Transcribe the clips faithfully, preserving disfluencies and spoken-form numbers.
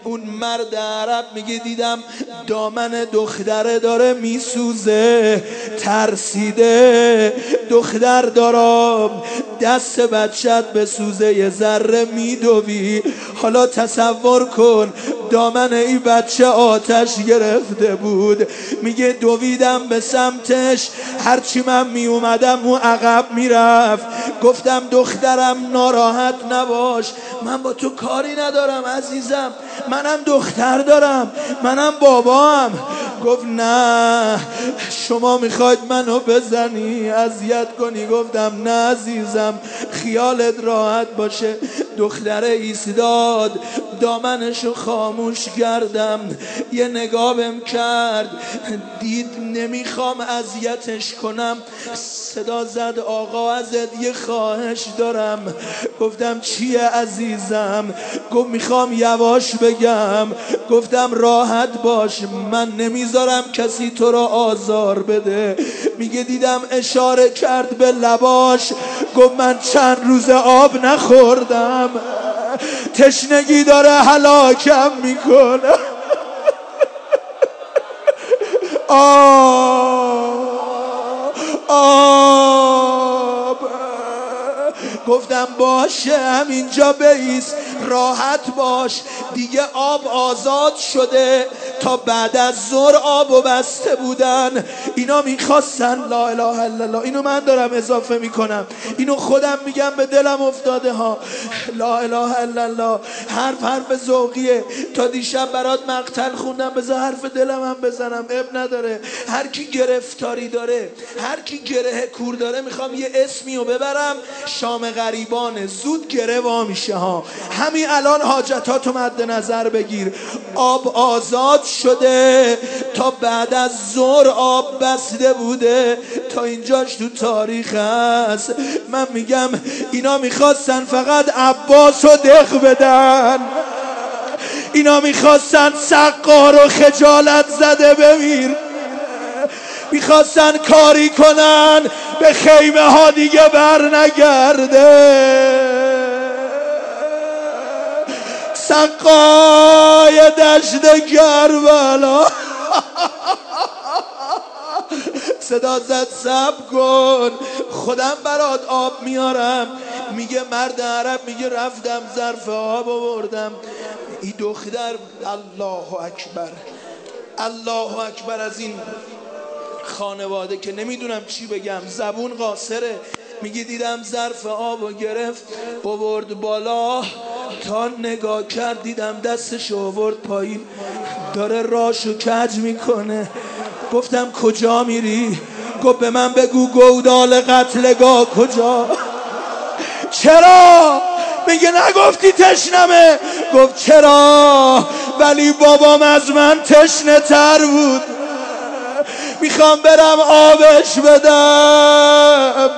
اون مرد عرب میگه دیدم دامن دختره داره میسوزه، ترسیده دختر دارم دست بچت بسوزه یه ذره میدوی. حالا تصور کن دامن این بچه آتش گرفته بود. میگه دویدم به سمتش، هرچی من می اومدم اون عقب میرفت. گفتم دخترم ناراحت نباش، من با تو کاری ندارم عزیزم، منم دختر دارم، منم بابام. گفت نه شما میخواید منو بزنی اذیت کنی. گفتم نه عزیزم خیالت راحت باشه. دختره ایستاد، دامنشو خاموش کردم، یه نگاه بهم کرد، دید نمیخوام اذیتش کنم، صدا زد آقا ازت یه خواهش دارم. گفتم چیه عزیزم؟ گفت میخوام یواش بگم. گفتم راحت باش، من نمیذارم کسی تو رو آزار بده. میگه دیدم اشاره کرد به لباش، گفت من چند روز آب نخوردم، تشنگی داره هلاکم میکنه. آب آب. گفتم باشه همینجا بیست، راحت باش، دیگه آب آزاد شده، تا بعد از ظهر آبو بسته بودن. اینا میخواستن، لا اله الا الله، اینو من دارم اضافه میکنم، اینو خودم میگم به دلم افتاده ها، لا اله الا الله. حرف حرف ذوقیه، تا دیشب برات مقتل خوندم، بذار حرف دلم هم بزنم، اب نداره. هر کی گرفتاری داره، هر کی گره کور داره، میخوام یه اسمیو ببرم، شام غریبانه، زود گره وا میشه ها. همین الان حاجتاتو مد نظر بگیر. آب آزاد شده، تا بعد از ظهر آب بسته بوده، تا اینجاش تو تاریخ هست. من میگم اینا میخواستن فقط عباس و دق بدن، اینا میخواستن سقا رو خجالت زده بمیر، میخواستن کاری کنن به خیمه ها دیگه بر نگرده. سقای دشت کربلا صدا زد صبر کن خودم برات آب میارم. میگه مرد عرب، میگه رفتم ظرف آب آوردم. این دختر الله اکبر الله اکبر از این خانواده که نمیدونم چی بگم، زبون قاصره. میگه دیدم ظرف آبو گرفت آورد بالا، تا نگاه کرد دیدم دستش آورد پایین، داره راشو کج میکنه. گفتم کجا میری؟ گفت به من بگو گودال قتلگاه کجا. چرا؟ میگه نگفتی تشنمه؟ گفت چرا؟ ولی بابام از من تشنه تر بود، میخوام برم آبش بدم.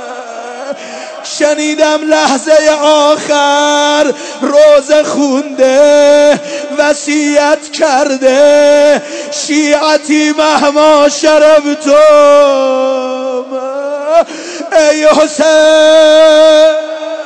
شنیدم لحظه آخر روزه خونده، وصیت کرده، شیعتی مهما شربتم ای حسین.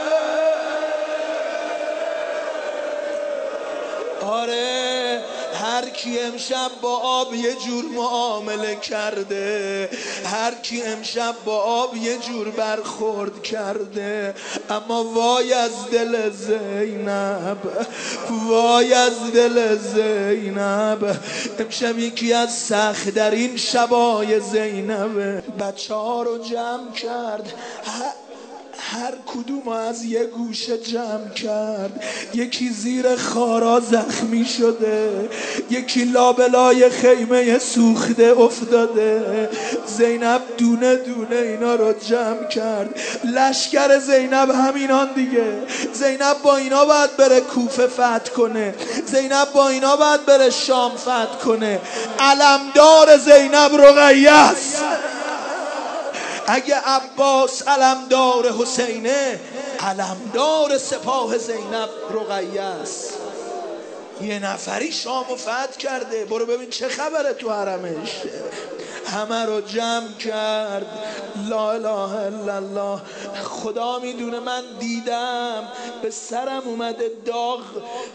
آره هر کی امشب با آب یه جور معامله کرده، هر کی امشب با آب یه جور برخورد کرده، اما وای از دل زینب، وای از دل زینب. امشب یکی از سخت‌ترین شبای زینب. بچه ها رو جمع کرد، هر کدوم از یه گوشه جمع کرد. یکی زیر خارا زخمی شده، یکی لابلای خیمه سوخته افتاده. زینب دونه دونه اینا رو جمع کرد. لشکر زینب همینان دیگه. زینب با اینا باید بره کوفه فتح کنه، زینب با اینا باید بره شام فتح کنه. علمدار زینب رقیه است. اگه عباس علمدار حسینه، علمدار سپاه زینب رقیه است. یه نفری شامو فتح کرده، برو ببین چه خبره تو حرمش. همه رو جمع کرد. لا اله الا الله. خدا میدونه من دیدم به سرم اومده داغ،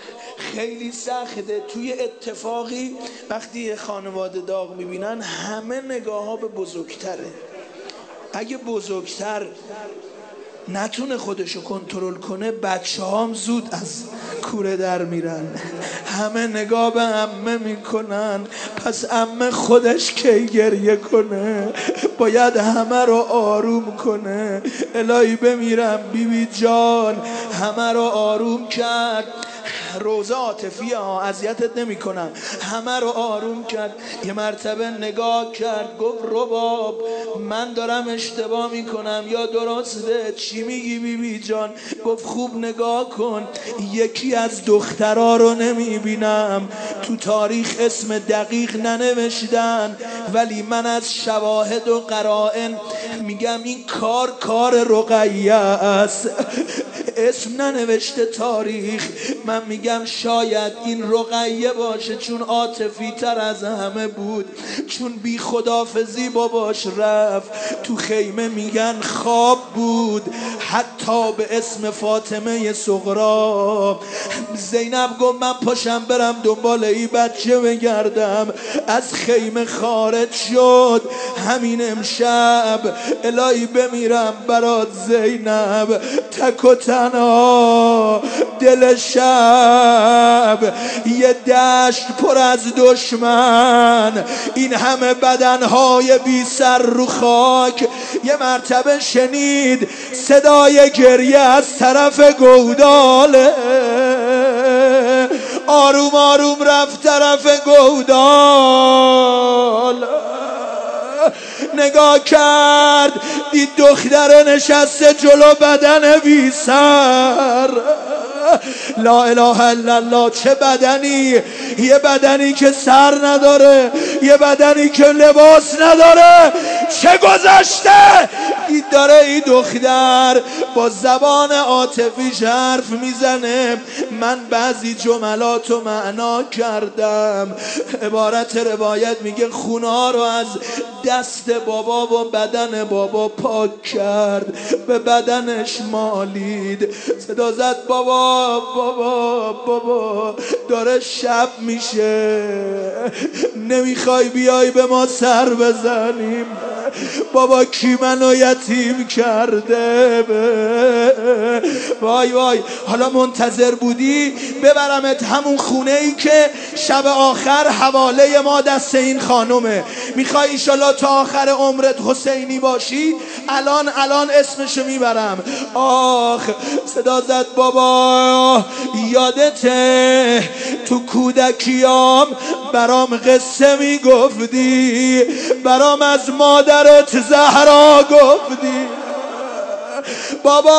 خیلی سخته توی اتفاقی وقتی یه خانواده داغ میبینن همه نگاه ها به بزرگتره. اگه بزرگتر نتونه خودشو کنترل کنه بچه هام زود از کوره در میرن. همه نگاه به عمه میکنن، پس عمه خودش کی گریه کنه؟ باید همه رو آروم کنه. الهی بمیرم بیبی بی جان همه رو آروم کرد. روزه عاطفی ها اذیتت نمی کنم. همه رو آروم کرد. یه مرتبه نگاه کرد گفت رباب من دارم اشتباه میکنم یا درسته؟ چی میگی بیبی بی جان؟ گفت خوب نگاه کن، یکی از دخترها رو نمیبینم تو تاریخ اسم دقیق ننوشتن، ولی من از شواهد و قرائن میگم این کار کار رقیه است. اسم ننوشته تاریخ. من میگم شاید این رقیه باشه، چون عاطفی تر از همه بود، چون بی خدافزی باباش رفت تو خیمه. میگن خواب بود، حتی به اسم فاطمه صغرا. زینب گفت من پاشم برم دنبال این بچه بگردم. از خیمه خارج شد. همین امشب الهی بمیرم برات زینب، تک و تنها دل شب، یه دشت پر از دشمن، این همه بدنهای بی سر رو خاک. یه مرتبه شنید صدای گریه از طرف گوداله. آروم آروم رفت طرف گودال، نگاه کرد دید دختره نشسته جلو بدن بی سر. لا اله الا الله. چه بدنی؟ یه بدنی که سر نداره، یه بدنی که لباس نداره. چه گذشته؟ دید داره این دختر با زبان عاطفیش حرف میزنه. من بعضی جملات رو معنا کردم. عبارت روایت میگه خونها رو از دست بابا و بدن بابا پاک کرد، به بدنش مالید. صدا زد بابا بابا بابا داره شب میشه، نمیخوای بیای به ما سر بزنیم؟ بابا کی منو یتیم کرده؟ وای وای. حالا منتظر بودی ببرمت همون خونه ای که شب آخر حواله ما دست این خانومه. میخوای ایشالا تا آخر عمرت حسینی باشی؟ الان الان اسمشو میبرم. آخ. صدا زد بابا یادته تو کودکیام برام قصه میگفتی، برام از مادرت زهرا گفتی. بابا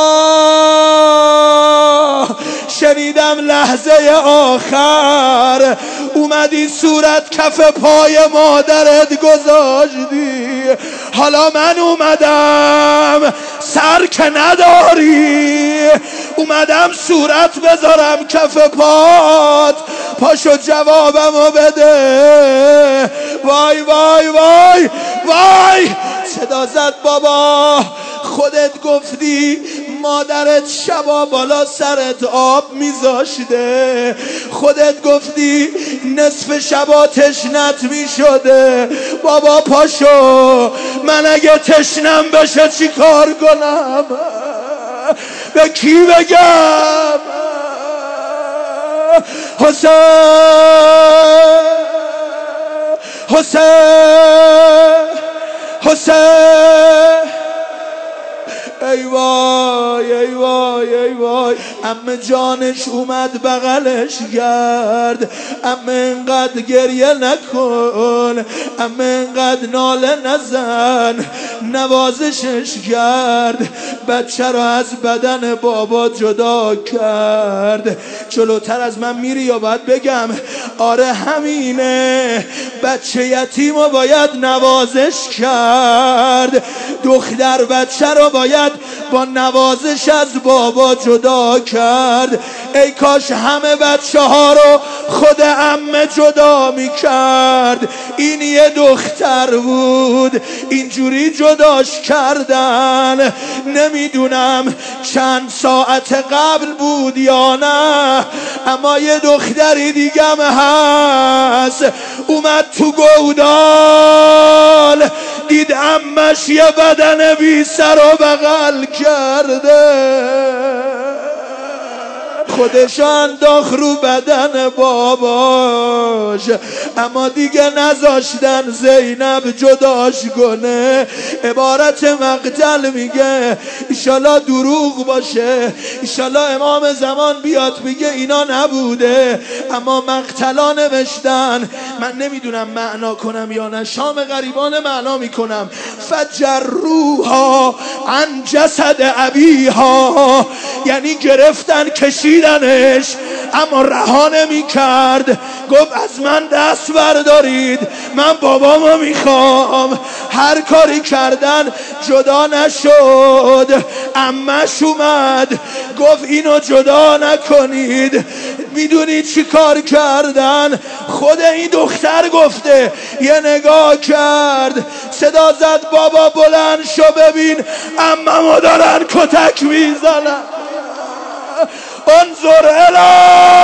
شنیدم لحظه آخر اومدی صورت کف پای مادرت گذاشتی. حالا من اومدم سر که نداری، اومدم صورت بذارم کف پات. پاشو جوابمو بده. وای وای وای وای. صدا زد بابا خودت گفتی مادرت شبا بالا سرت آب میذاشته، خودت گفتی نصف شبا تشنت میشده. بابا پاشو، من اگه تشنم بشه چی کار کنم؟ به کی بگم؟ حسین حسین حسین. ای وای ای وای ای وای. عمه جانش اومد بغلش کرد. عمه انقدر گریه نکن، عمه انقدر ناله نزن. نوازشش کرد، بچه رو از بدن بابا جدا کرد. جلوتر از من میری یا باید بگم؟ آره همینه، بچه یتیم رو باید نوازش کرد. دختر بچه رو باید با نوازش از بابا جدا کرد. میکرد. ای کاش همه بچه ها رو خود عمه جدا میکرد. این یه دختر بود اینجوری جداش کردن. نمیدونم چند ساعت قبل بود یا نه، اما یه دختری دیگم هست اومد تو گودال دید عمش یه بدن بی سر و بغل کرده، خودش انداخت رو بدن باباش، اما دیگه نذاشتن زینب جداش کنه. عبارت مقتل میگه ایشالا دروغ باشه، ایشالا امام زمان بیاد بگه اینا نبوده، اما مقتلا نوشتن. من نمیدونم معنا کنم یا نه، شام غریبان معنا میکنم. فجروها عن جسد ابیها، یعنی گرفتن کشیدنش اما رها نمی کرد. گفت از من دست بردارید، من بابامو میخوام. هر کاری کردن جدا نشد. عمش اومد گفت اینو جدا نکنید. میدونی چی کار کردن؟ خود این دختر گفته یه نگاه کرد، صدا زد بابا بلند شو ببین عممو دارن کتک میزنن. انظر الی